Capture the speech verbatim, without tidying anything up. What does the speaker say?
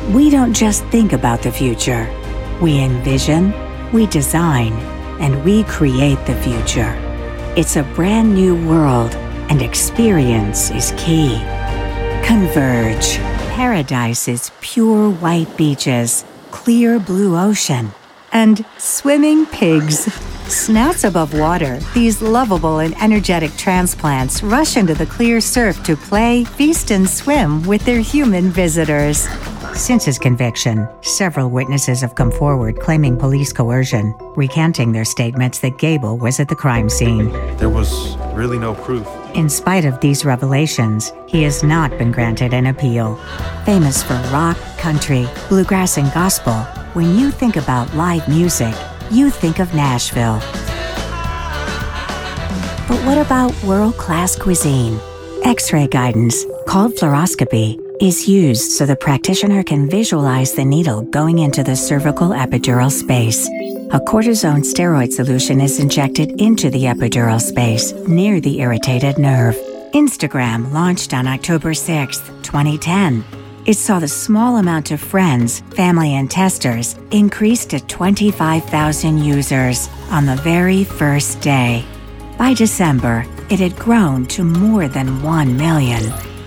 We don't just think about the future. We envision, we design, and we create the future. It's a brand new world, and experience is key. Converge. Paradise is pure white beaches, clear blue ocean, and swimming pigs. Snouts above water, these lovable and energetic transplants rush into the clear surf to play, feast, and swim with their human visitors. Since his conviction, several witnesses have come forward claiming police coercion, recanting their statements that Gable was at the crime scene. There was really no proof. In spite of these revelations, he has not been granted an appeal. Famous for rock, country, bluegrass, and gospel, when you think about live music, you think of Nashville. But what about world-class cuisine? X-ray guidance, called fluoroscopy, is used so the practitioner can visualize the needle going into the cervical epidural space. A cortisone steroid solution is injected into the epidural space near the irritated nerve. Instagram launched on October sixth, twenty ten. It saw the small amount of friends, family, and testers increase to twenty-five thousand users on the very first day. By December, it had grown to more than one million.